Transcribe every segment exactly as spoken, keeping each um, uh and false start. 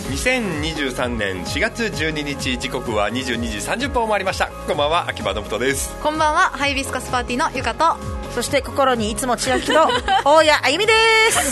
にせんにじゅうさんねんしがつじゅうににち、時刻はにじゅうにじさんじゅっぷんを回りました。こんばんは、秋葉信人です。 こんばんは、ハイビスカスパーティーのゆかと、 そして心にいつも千秋の大谷あゆみです。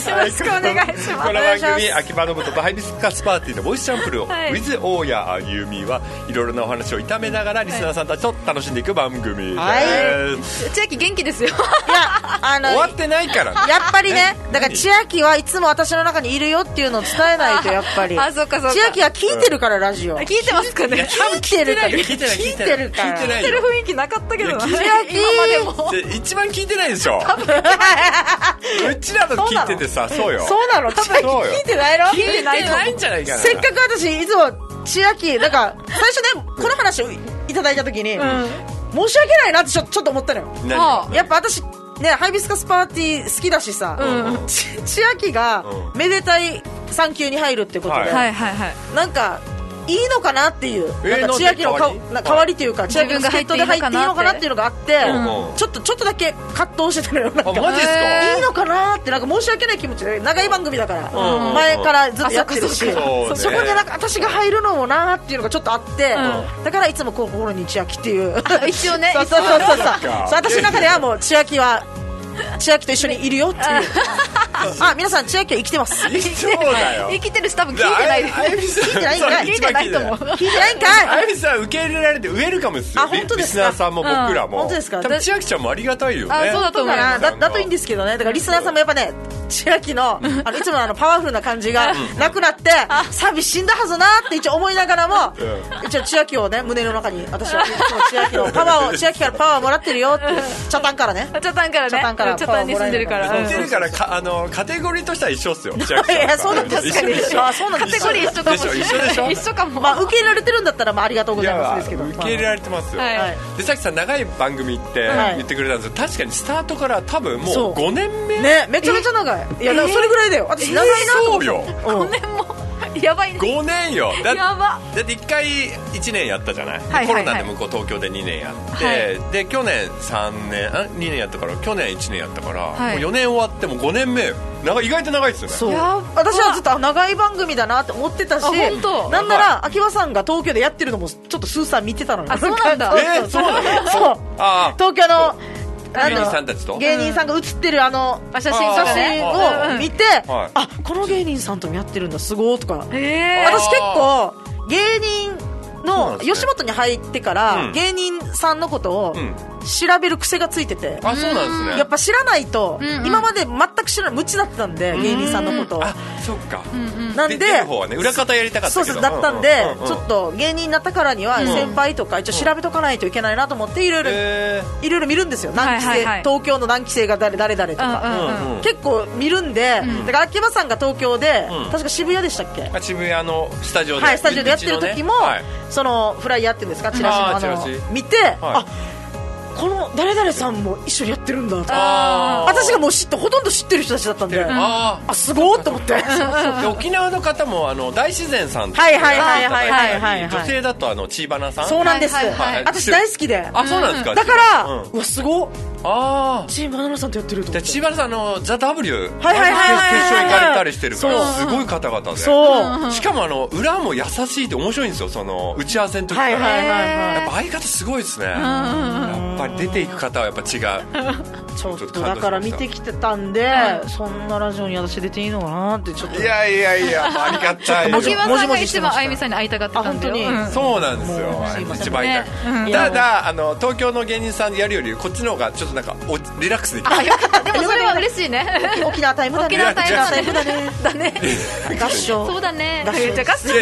よろしくお願いします。 この番組、秋葉信人とハイビスカスパーティーのボイスチャンプルを、 はい、 with 大谷あゆみはいろいろなお話を炒めながらリスナーさんたちと楽しんでいく番組です。 はい、 千秋元気ですよ。いや、 あの終わってないから、ね、 やっぱりね、だから千秋はいつも私の中にいるよっていうのを伝えないと、やっぱりあ、そうかそうか、 千秋は聞いてるから、ラジオ聞いてますかね。 いや多分聞いてないよ、聞いてない聞いてるから、 聞いてない聞いてる雰囲気なかったけどな、 千秋今までも一番聞いてないでしょ。うちらの聞いててさ、そうよ、 そうなの、千秋聞いてないの、 聞いてないんじゃないかな。 せっかく私いつも千秋なんか最初ね、この話をいただいた時に、うん、申し訳ないなってちょ、ちょっと思ったのよ。やっぱ私ね、ハイビスカスパーティー好きだしさ、うん、千秋がめでたい産休に入るってことで、はいはいはい、なんかいいのかなっていう、えー、なんか千秋のか代わりというか、千秋の助っ人で入っていいのかなっていうのがあって、うん、ちょっとちょっとだけ葛藤してたのよ。なんかあ、マジですか。 いいのかなって、なんか申し訳ない気持ちで、長い番組だから、うん、前からずっとやってるし、そ, そこでなんか私が入るのもなっていうのがちょっとあって、うん、だからいつも心に千秋っていう一応ね、 そうそうそうそうそう私の中ではもう千秋は千秋と一緒にいるよっていうあ、皆さん千秋は生きてます。 そうだよ、 生きてるし、多分聞いてない聞いてないんかい、 聞いてないと思う。 聞いてないんかい。 あゆみさん受け入れられてウェルカムですよ。 あ、本当ですか。 リスナーさんも僕らも、うん、 本当ですか。 多分千秋ちゃんもありがたいよね。 あ、そうだと思う。 だ, だといいんですけどね。だからリスナーさんもやっぱね、千秋の、あのいつものあのパワフルな感じがなくなってサビ死んだはずなって一応思いながらも、うん、一応千秋をね、胸の中に私はいつも千秋のパワーを千秋からパワーをもらってるよってチャタンからね、 チャタンからね、チャタンからチャタンに住んでるから、 住んでるからか、あのカテゴリーとしては一緒っすよ。 いや、そうなんですかね。あ、そうなんカテゴリー一緒かもしれない。 一緒でしょ。 一緒かも。 まあ受け入れられてるんだったら、まあありがとうございますですけど、 受け入れられてますよ。はい、でさっきさ、長い番組って言ってくれたんですけど、確かにスタートから多分もうごねんめね、めちゃめちゃ長い。いや、それぐらいだよ。私長いなと思って。 ごねんもやばいね。 ごねんよ。だやば。 だっていっかいいちねんやったじゃない、はいはいはい、コロナで向こう東京でにねんやって、はい、で去年さんねんあにねんやったから、去年いちねんやったから、はい、もうよねん終わってもごねんめ、長意外と長いですよね。 そう、私はずっと長い番組だなって思ってたし、なんなら秋葉さんが東京でやってるのもちょっとスーさん見てたのよ。 あ、そうなんだ。 えー、そうなの。 そう、あ、東京の芸人さんたちと芸人さんが写ってるあの写真写真を見て、あ、この芸人さんともやってるんだ、すごーとか。私結構芸人の吉本に入ってから芸人さんのことを調べる癖がついてて、 あ、そうなんですね。 やっぱ知らないと、今まで全く知らない、無知だったんで、芸人さんのことを。 あ、そっか。 なんで、 裏方やりたかったけど、 そうそうだったんで、ちょっと芸人になったからには先輩とか一応調べとかないといけないなと思って、いろいろいろいろ見るんですよ。何期生、東京の何期生が誰誰々とか結構見るんで、だから秋葉さんが東京で確か渋谷でしたっけ、 渋谷のスタジオで、 はい、スタジオでやってる時もそのフライヤーっていうんですか、チラシのあの見て、あ、この誰々さんも一緒にやってるんだとか、私がもう知ってほとんど知ってる人たちだったんで、ああ、すごーと思ってで沖縄の方もあの大自然さんとか、 はいはいはいはいはいはい、 女性だとあのチーバナさん、 そうなんです、私大好きで、 あ、そうなんですか。 だからうわ、すごっ、 ああ、 チーバナさんとやってると思って、 チーバナさんのザ・ W はいはいはいはい決勝行かれたりしてるから、すごい方々で、 そう、 しかもあの裏も優しいって面白いんですよ、その打ち合わせの時から。やっぱ相方すごいですね。やっぱり出ていく方はやっぱ違う。 ちょっとだから見てきてたんで、そんなラジオに私出ていいのかなってちょっと、 いやいやいや、ありがたい。 もじもじもじしてました。あゆみさんに会いたかったんだよ。 そうなんですよ。一番会いたい。ただあの東京の芸人さんでやるよりこっちの方がちょっとなんかリラックスできる。 あ、よかった。でもそれは嬉しいね。 沖縄タイムだね。 沖縄タイムだね。だね。合唱。 そうだね。合唱。 合唱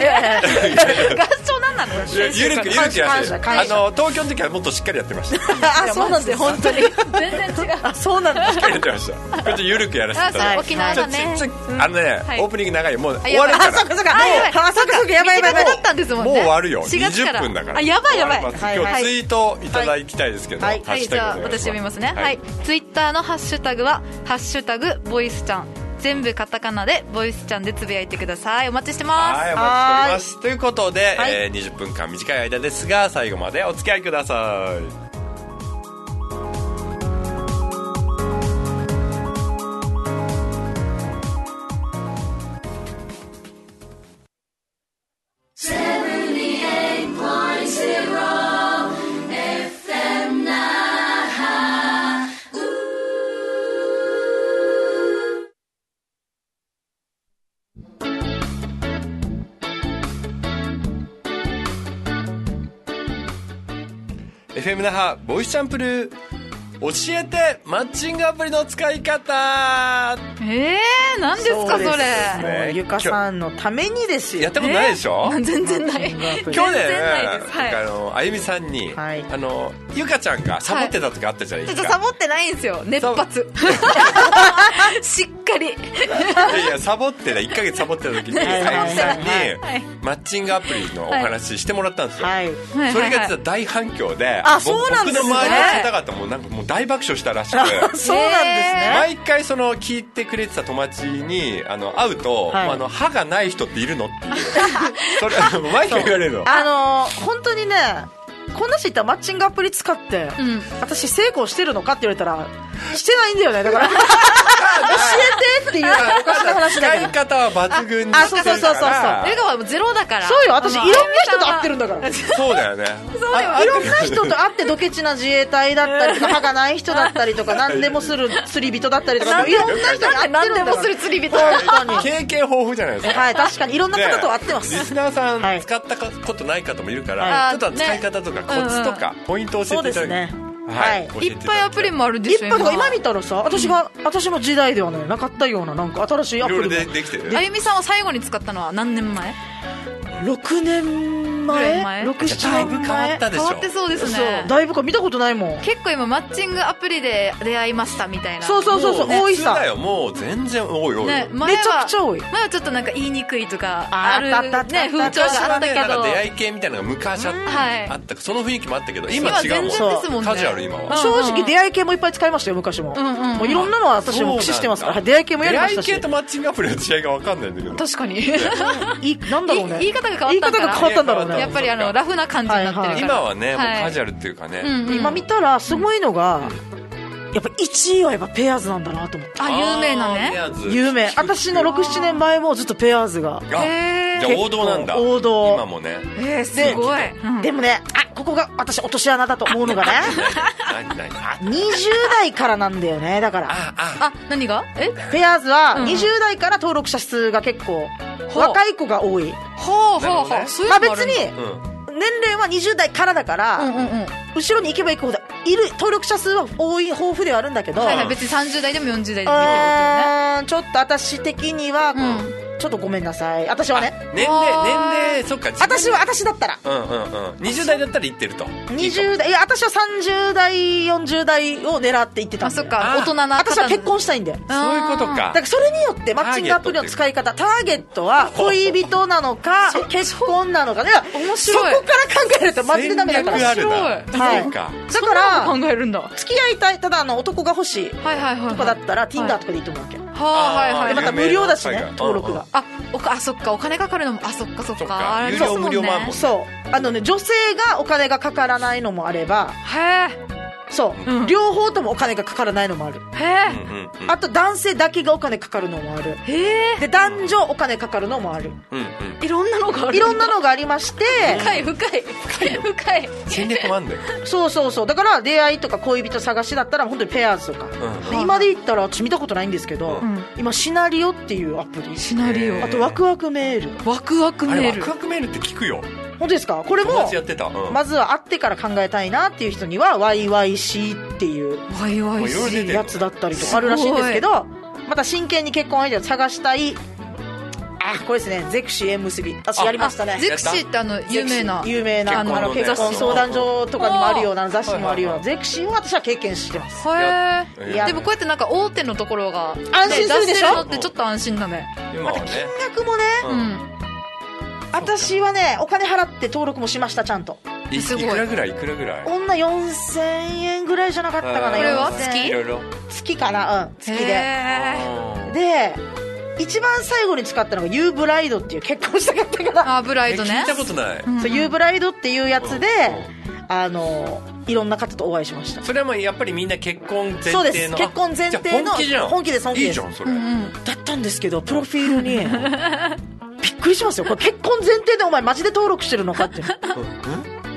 なんなの？ ゆるくゆるくやって。あの東京の時はもっとしっかりやってました。 あ、そうなんです。本当に全然違う。 あ、そうなんです。 しっかりやってました。こっちゆるくやらせていただいて。 沖縄だね。 あのね、オープニング長い、もう終わるから。 あ、そっかそっか。あ、そっかそっか、やばいやばいやばい。 だったんですもんね。 もう終わるよ。にじゅっぷんだから。 あ、やばいやばい。 今日ツイートいただきたいですけど。 はい、じゃあ私読みますね。はい。ツイッターのハッシュタグはハッシュタグボイスちゃん。全部カタカナでボイスちゃんでつぶやいてください。お待ちしてます。 はい、お待ちしております。ということで、えー、にじゅっぷんかん短い間ですが最後までお付き合いください。 エフエム 那覇ボイスチャンプルー教えてマッチングアプリの使い方。 えー、何ですかそれ。 もうゆかさんのためにですよ。 やったことないでしょ。 えー、全然ない。 去年、 はい、 あのあゆみさんに、はい、あのゆかちゃんがサボってた時あったじゃないですか。 ちょっとサボってないんですよ。熱発。しっかり。いやいやサボってたいっかげつサボってた時にあゆみさんにマッチングアプリのお話してもらったんですよ。はい、それが実は大反響で、 あ、そうなんですね。 僕の周りの方々もなんかもう大爆笑したらしくて。 そうなんですね。 毎回その聞いてくれてた友達にあの会うと、はい、あの歯がない人っているのっていうそれ毎回言われるの。 あのー、本当にね、こんな人いったらマッチングアプリ使って、うん、私成功してるのかって言われたらしてないんだよね。だから教えてっていうおかしな話だけど、 使い方は抜群にあ、そうそうそうそう、 笑顔はゼロだから。 そうよ、私いろんな人と会ってるんだから。 そうだよね。 そうよ、いろんな人と会ってドケチな自衛隊だったりとか歯がない人だったりとか何でもする釣り人だったりとかいろんな人に会ってるんだから。 何でもする釣り人。 経験豊富じゃないですか。 はい、確かにいろんな方と会ってます。 リスナーさん、はい、使ったことない方もいるから、はい、ちょっと使い方とかコツとかポイントを教えていただきます。 はい、 いっぱいアプリもあるでしょ。 いっぱいとか今見たらさ、私が、うん、私の時代ではねなかったようななんか新しいアプリもでできてる。 あゆみさんは最後に使ったのは何年前？ ろくねんまえろく、ななねんまえ。 だいぶ変わったでしょ。 変わってそうですね。 だいぶか見たことないもん。 結構今マッチングアプリで出会いましたみたいな。 そうそうそうそう、多いさ。 だよ、もう全然多い多い、ね、 めちゃくちゃ多い。 前はちょっとなんか言いにくいとかあるね、風潮があったけど、 なんか出会い系みたいなのが昔あった、はい、あったその雰囲気もあったけど今違うもん。 全然ですもんね。 カジュアル今は。 正直出会い系もいっぱい使いましたよ昔も。うんうん、もういろんなのは私も駆使してますから。出会い系もやりましたし。 出会い系とマッチングアプリの違いが分かんないんだけど。 確かに。 いなんだろうね。 言い方が変わったんだ。言い方が変わったんだろうね。 やっぱりあのラフな感じになってるから、はいはい、 今はね、もうカジュアルっていうかね、 うんうん、今見たらすごいのが、うん、やっぱいちいはやっぱペアーズなんだなと思って。 あ、有名なね。 有名。私のろく、ななねんまえもずっとペアーズが。 へー。じゃあ王道なんだ。 王道。 今もね。 えー、すごい。 うん、でもね、あ、ここが私落とし穴だと思うのがね。にじゅうだいからなんだよね、だから。 あ、あ、何が？え？ ペアーズはにじゅうだいから登録者数が結構、うん、若い子が多い。 ほうほうほう。 まあ別に、うん年齢はにじゅうだいからだから、うんうんうん、後ろに行けば行くほどいる登録者数は多い豊富ではあるんだけど、 はいはい、別にさんじゅうだいでもよんじゅうだいでもいいってことよね。 ちょっと私的には、うん、ちょっとごめんなさい。私はね年齢年齢そっか私は私だったら、 うんうんうん、にじゅうだいだったら行ってるとにじゅうだいいや私はさんじゅうだいよんじゅうだいを狙って行ってたんで。 あそっか大人な私は結婚したいんで。 そういうことか。 だからそれによってマッチングアプリの使い方ターゲットは恋人なのか結婚なのかね。面白い。そこから考えるとマジでダメだから。 面白い、 はい、だから考えるんだ。 付き合いたいただあの男が欲しいとかだったら Tinder とかでいいと思うわけ。 はいはいはい。 でまた無料だしね登録が。 ああそっかお金かかるのもあそっかそっかあれ有料無料もあるもんね。 そうあのね女性がお金がかからないのもあればへえそう、うん、両方ともお金がかからないのもある。 へえ、 うん、あと男性だけがお金かかるのもある。 へえで男女お金かかるのもある、 うんうん、 いろんなのがある。 いろんなのがありまして深い深い深い深い戦略もあんだよ。 そうそうそうだから出会いとか恋人探しだったら本当にペアーズとか、うん、で今で言ったら私見たことないんですけど、うん、今シナリオっていうアプリシナリオあとワクワクメールワクワクメールあれワクワクメールって聞くよ。 本当ですか。これもやってた、うん、 まずは会ってから考えたいなっていう人には ワイワイシー っていうやつだったりとかあるらしいんですけど、また真剣に結婚相手を探したい。あこれですねゼクシー縁結び私やりましたね。 ゼクシーってあの有名な有名なあの、ね、結婚相談所とかにもあるような雑誌にもあるようなゼクシーを私は経験してます。 へえ。でもこうやってなんか大手のところが安心するでしょ。出してるのってちょっと安心だね。 また金額もね、うん、私はねお金払って登録もしましたちゃんと。 いくらぐらいいくらぐらい女よんせんえんぐらいじゃなかったかな。 これは月月かな。うん月でで一番最後に使ったのがユーブライドっていう結婚したかったからあブライドね聞いたことない、 うん、そうユーブライドっていうやつで、うん、あのいろんな方とお会いしました。 それはもうやっぱりみんな結婚前提の。 そうです結婚前提の本気じゃん。 本気です本気です。 いいじゃんそれ、 うんうん、だったんですけどプロフィールにびっくりしますよ。これ結婚前提でお前マジで登録してるのかって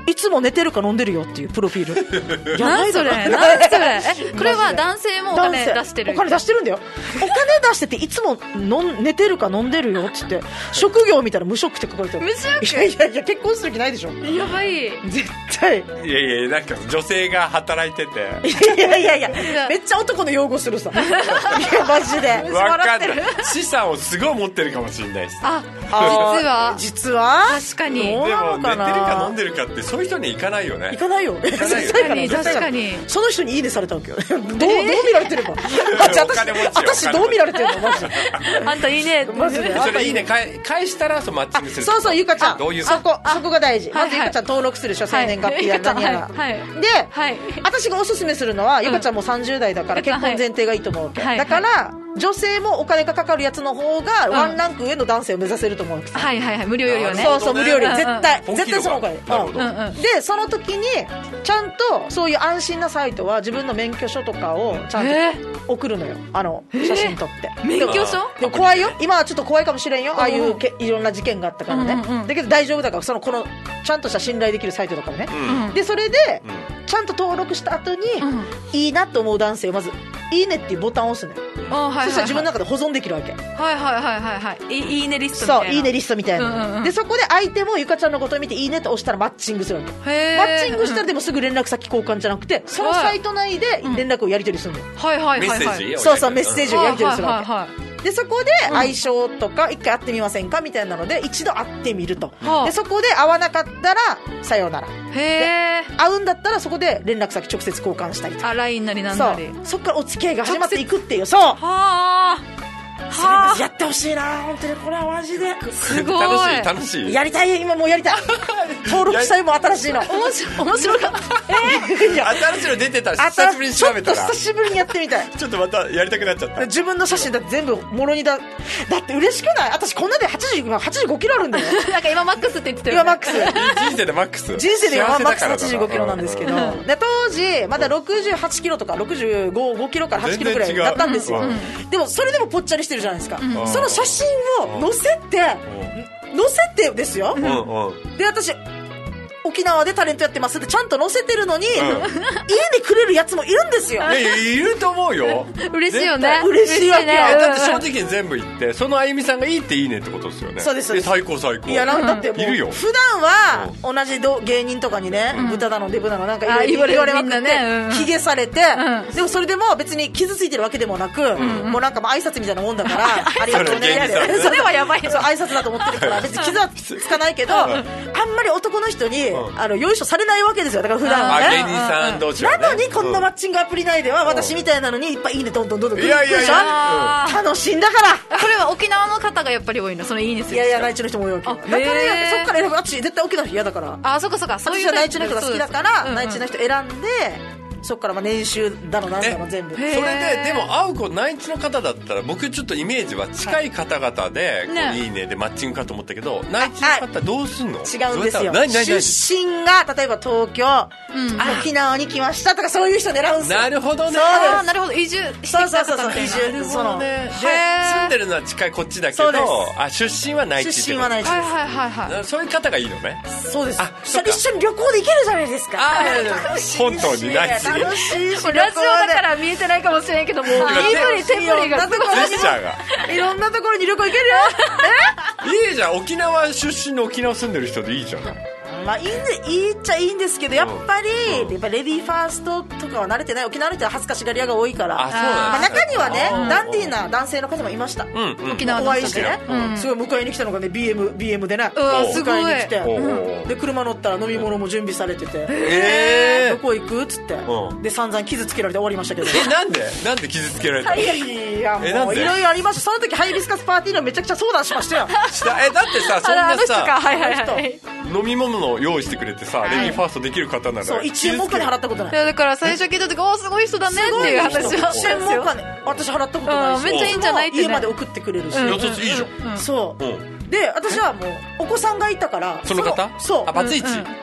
いつも寝てるか飲んでるよっていうプロフィール。 何それ何それえこれは男性もお金出してる？ お金出してるんだよ。お金出してていつもの寝てるか飲んでるよって言って、職業見たら無職って書かれてる。 無職？ いやいやいや、結婚する気ないでしょ。 やばい。 絶対。 いやいや、なんか女性が働いてて、 いやいやいやめっちゃ男の擁護するさ。いやマジでわかんない。資産をすごい持ってるかもしれないです。 あ、実は実は確かに。 でも寝てるか飲んでるかってそういう人に行かないよね。 行かないよ。 行かないよ。 確かに確かに。 その人にいいねされたわけよ。どうどう見られてるか。私私どう見られてるのマジで。 あんたいいね。 マジで。 それいいね返したらそのマッチングする。 そうそう、ゆかちゃん。 どういう？ そこそこが大事。まずゆかちゃん登録するでしょ、生年月日や何やら。で、私がおすすめするのはゆかちゃんもさんじゅう代だから結婚前提がいいと思うわけ。だから女性もお金がかかるやつの方がワンランク上の男性を目指せると思うわけ。 はいはいはい、無料よりはね。 そうそう、無料より絶対絶対そのお金。でその時にちゃんとそういう安心なサイトは自分の免許証とかをちゃんと送るのよ。あの写真撮って。 免許証？ でも怖いよ。今はちょっと怖いかもしれんよ。ああいうけいろんな事件があったからね。だけど大丈夫だから、そのこのちゃんとした信頼できるサイトだからね。でそれでちゃんと登録した後にいいなと思う男性をまずいいねっていうボタンを押すのよ。そしたら自分の中で保存できるわけ。はいはいはいはいはい。いいねリストみたいな。 そう、いいねリストみたいな。でそこで相手もゆかちゃんのことを見ていいねと押したらマッチングするわけ。マッチングしたらでもすぐ連絡先交換じゃなくて、そのサイト内で連絡をやり取りするのよ。 はいはいはい。 メッセージ？ そうそう、メッセージをやり取りするわけ。でそこで相性とか一回会ってみませんかみたいなので一度会ってみると。でそこで会わなかったらさようなら。 へー。 会うんだったらそこで連絡先直接交換したりとか。 あ、ライン なりなんなり。 そっからお付き合いが始まっていくっていう。そう。はあ。それマジやってほしいな本当に。これはマジですごい楽しい楽しい。 やりたい。今もうやりたい。登録したいもん新しいの。面白面白かった。 えー、新しいの出てたら久しぶりに調べたらちょっと久しぶりにやってみたい。 ちょっとまたやりたくなっちゃった。 自分の写真だって全部もろにだ。だって嬉しくない？私こんなではちじゅう、はちじゅうごキロあるんだよ。 なんか今マックスって言ってたよね。 今マックス。 人生でマックス。 人生でマックスはちじゅうごキロなんですけど。で当時まだろくじゅうはちキロとかろくじゅうごキロからはちキロぐらいだったんですよ。でもそれでもぽっちゃりしてるじゃないですか。その写真を載せて載せてですよ。で私沖縄でタレントやってますってちゃんと載せてるのに、うん、家にくれるやつもいるんですよ。 いやいやいると思うよ。 嬉しいよね。 嬉しいわけよ。 だって正直に全部言ってそのあゆみさんがいいっていいねってことですよね。 そうですそうです。 最高最高。 いやなんだってもういるよ。 普段は同じ芸人とかにね、うん、豚だのデブだのなんかいろいろ言われまくって卑下されて、うん、でもそれでも別に傷ついてるわけでもなく、うん、もうなんか挨拶みたいなもんだからありがとうね。 それはやばい。 そう挨拶だと思ってるから別に傷はつかないけど、あんまり男の人にあのよいしょされないわけですよ。だから普段はね。 芸人さん同士はね。 なのにこんなマッチングアプリ内では私みたいなのにいっぱいいいねどんどんどんどん来るでしょ。 いやいやいや楽しいんだから。 これは沖縄の方がやっぱり多いの？そのいいねする。 いやいや内地の人も多いわけ。だからそっから選ぶ。私絶対沖縄の人嫌だから。 あ、そっかそっか。 そういう内地の人が好きだから内地の人選んで。そっからまあ年収だのなんだの全部。 それででも会う子内地の方だったら僕ちょっとイメージは近い方々でこういいねでマッチングかと思ったけど、内地の方どうすんの？ 違うんですよ。出身が例えば東京、沖縄に来ましたとかそういう人狙うんですよ。 なるほどね。 なるほど。移住してきた方みたいな。 そうそうそう。そので住んでるのは近いこっちだけど、あ出身は内地。 出身は内地。はいはいはいはい。 そういう方がいいのね。 そうです。一緒に旅行で行けるじゃないですか。 本当に内地。 楽しいし。 ラジオだから見えてないかもしれんけども、身振り手振りがすごい。 ジェスチャーがいろんなところに旅行行けるよ。 えいいじゃん。沖縄出身の沖縄住んでる人でいいじゃん。 まあいいんでいいっちゃいいんですけど、やっぱり、うん、やっぱレディーファーストとかは慣れてない。沖縄の人は恥ずかしがり屋が多いから。 あ、そうなんですか。 まあ、中にはねダンディーな男性の方もいました。うんうん、沖縄の人でね、 うん、すごい迎えに来たのがね ビーエム ビーエム でね、 すごい迎えに来て、うん、で車乗ったら飲み物も準備されてて、 えー、 どこ行くっつって、うん、で散々傷つけられて終わりましたけど。 えなんでなんで傷つけられたの？ いやもういろいろありました。その時ハイビスカスパーティーのめちゃくちゃ相談しましたよ。 したえだってさそんなさ、 はいはいはい、 飲み物を用意してくれてさ、レディーファーストできる方ならそういちえんもお金払ったことない。 いやだから最初聞いた時おーすごい人だねっていう話をしてるんですよ。 私払ったことないし、 めっちゃいいんじゃないってね、 家まで送ってくれるし、 いやいいじゃん。 そうで私はもうお子さんがいたから。 その方？ そうあバツイチ。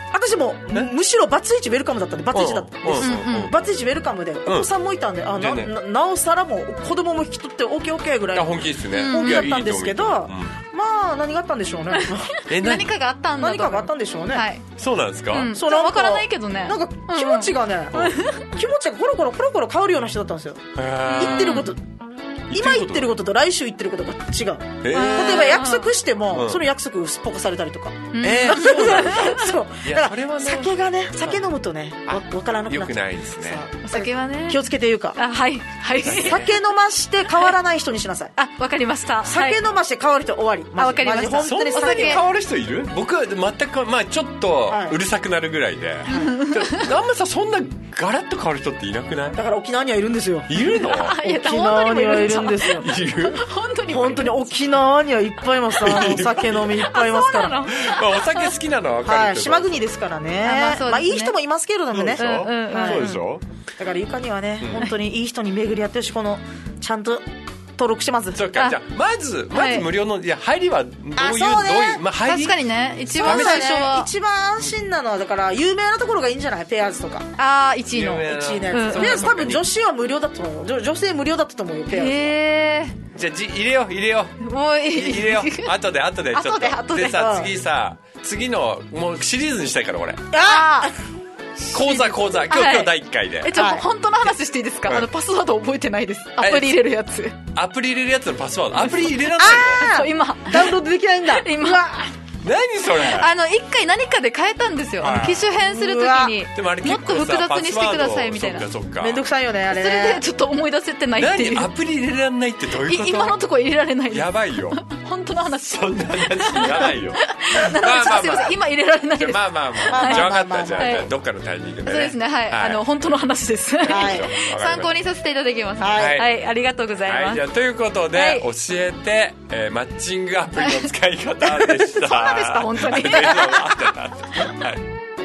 私もむしろバツイチウェルカムだったんで、バツイチだったんです、うんうん、バツイチウェルカムで、お子さんもいたんで、あ な, な, なおさらもう子供も引き取って オーケーオーケー ぐらい本気ですね、 本気だったんですけど、うん、まあ何があったんでしょうねえ何かがあったんだ何かがあったんでしょうね、はい、 そうなんですか、 うん、そう分からないけどね、 なんか気持ちがね、うんうん、気持ちがコロコロコロコロ変わるような人だったんですよ。言ってること今言ってることと来週言ってることが違う、えー、例えば約束しても、うん、その約束すっぽかされたりとか、 えー、そうなんだそうだから酒がね、酒飲むとね分からなくなっちゃう。よくないですね、 お酒はね気をつけて言うか、 あはいはい酒飲まして変わらない人にしなさい。あ、 わかりました。 酒飲まして変わる人終わり。 あ、わかりました。 本当に酒変わる人いる？僕は全く、まあちょっとうるさくなるぐらいで、はい、あんまさそんなガラッと変わる人っていなくない？ だから沖縄にはいるんですよ。 いるの？ 沖縄にはいるんですよ。 いる？ 本当に本当に沖縄にはいっぱいいます。あのお酒飲みいっぱいいますから。まあお酒好きなのは分かるけど、はい、 島国ですからね。あ、まあそうですね。まあいい人もいますけれどもね。 そうでしょ、うんうんうん、そうでしょ。 だからゆかにはね、うん、本当にいい人に巡り合ってるし、このちゃんと登録してます。 そうか、じゃあまずまず無料の、はい、いや入りはどういう、あ、そうね、どういう、まあ、入り確かにね、一番最初は、 ね、一番安心なのはだから有名なところがいいんじゃない？ペアーズとか。 ああ、いちいのいちいのやつ、うん、ペアーズ多分女子は無料だったと思うよ。女性無料だったと思うよ、ペアーズ。 へー、じゃあじ入れよう入れようもう入れよう後で後でちょっと後で後ででさ、次さ次のもうシリーズにしたいから俺。 ああ講座講座今日、はい、今日だいいっかいで。 え、ちょっと本当の話していいですか？はい、あのパスワード覚えてないです。アプリ入れるやつ。 アプリ入れるやつのパスワード。アプリ入れられないの？ そう今ダウンロードできないんだ。 今。 何それ？ あの一回何かで変えたんですよ。あの機種変するときにもっと複雑にしてくださいみたいな。 めんどくさいよねあれね。 それでちょっと思い出せてないっていう。 何アプリ入れられないってどういうこと？ 今のところ入れられないです。 やばいよ。 本当の話。 そんな話やばいよ。 まあまあまあ今入れられないです。 まあまあまあ。じゃあ分かったじゃあどっかのタイミングでね。 そうですね、はい。あの本当の話です。参考にさせていただきます。はいありがとうございます。 じゃあということで教えてマッチングアプリの使い方でした。 そんなでした本当に。 はい。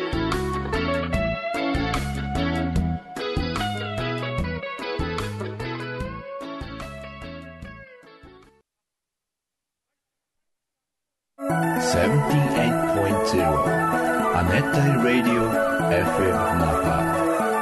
セブンティーエイトポイントゼロ 亜熱帯ラディオ エフエム 那覇。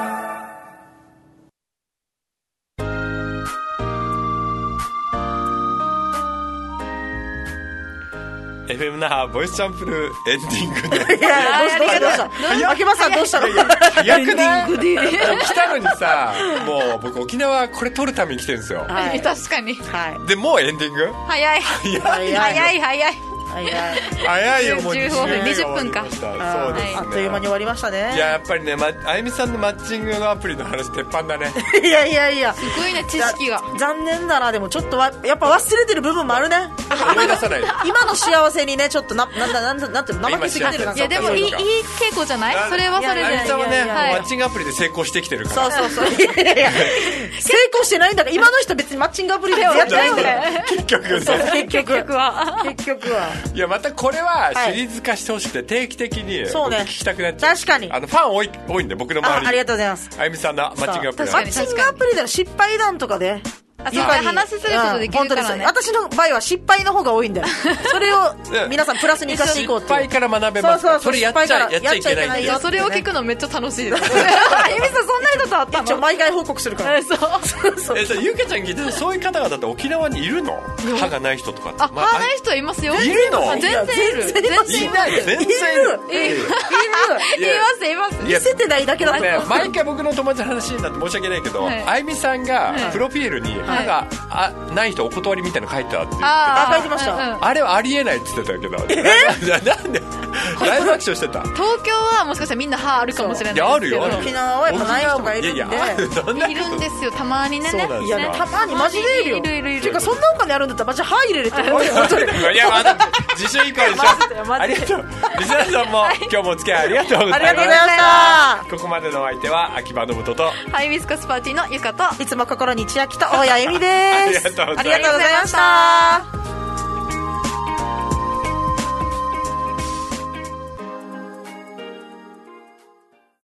エフエム 那覇ボイスチャンプルエンディングで。 いやどうしたどうした秋葉さんどうしたの？ 早くない？来たのにさ、もう僕沖縄これ撮るために来てるんですよ。 はい、確かに。 はい。 でもうエンディング？ 早い早い早い早い。 早い早いよもうじゅうごふんにじゅっぷんか。 そうですね、 あっという間に終わりましたね。 いややっぱりね、ま、あゆみさんのマッチングのアプリの話鉄板だね。 いやいやいやすごいね知識が。 残念だな。でもちょっとわやっぱ忘れてる部分もあるね。 思い出さない。 今の幸せにねちょっとななんだなんだなんていうの怠けすぎてる。 いやでもいいいい傾向じゃない？それはそれで。 あゆみさんはねマッチングアプリで成功してきてるから。 そうそうそう。いやいや成功してないんだから今の人別にマッチングアプリでやってないんだから結局結局は結局はいやまたこれはシリーズ化してほしくて定期的に聞きたくなっちゃう。 確かにあのファン多い多いんで僕の周りに。 ありがとうございます。 あゆみさんのマッチングアプリ。 マッチングアプリでの失敗談とかであ、そう話することできるからね。 私の場合は失敗の方が多いんだよ。それを皆さんプラスに生かしていこうって。 失敗から学べます。そうそうそう。それやっちゃやっちゃいけない。 いやそれを聞くのめっちゃ楽しいです。あゆみさんそんな人あったの？ 一応毎回報告するから。そうそう。え、ゆうかちゃん聞いてそういう方々って沖縄にいるの？歯がない人とか。 あ、歯ない人いますよ。 いるの？ 全然いる。全然いないよ。全然いる。いる。 いますいます。 見せてないだけだね。毎回僕の友達の話になって申し訳ないけど、あゆみさんがプロフィールに歯があない人お断りみたいなの書いてあって、 ああ書いてました、 うんうん、あれはありえないって言ってたけど、えー、なんで大爆笑してた。 東京はもしかしたらみんな歯あるかもしれないですけど、いやあるよあるよ。 沖縄はやっぱない人がいるんで。いやいやいるんですよたまにね。 いやたまにマジでいるよ。いるいるいる。ていうかそんなお金あるんだったらマジ歯入れるって本当に。 いやまだ自習以降でしょ。ありがとう。リスナーさんも今日もお付き合いありがとうございました。 ありがとうございました。 ここまでのお相手は秋葉信人とハイビスカスパーティーのゆかといつも心に千秋と大谷恵美です。 ありがとうございました。 ありがとうございました。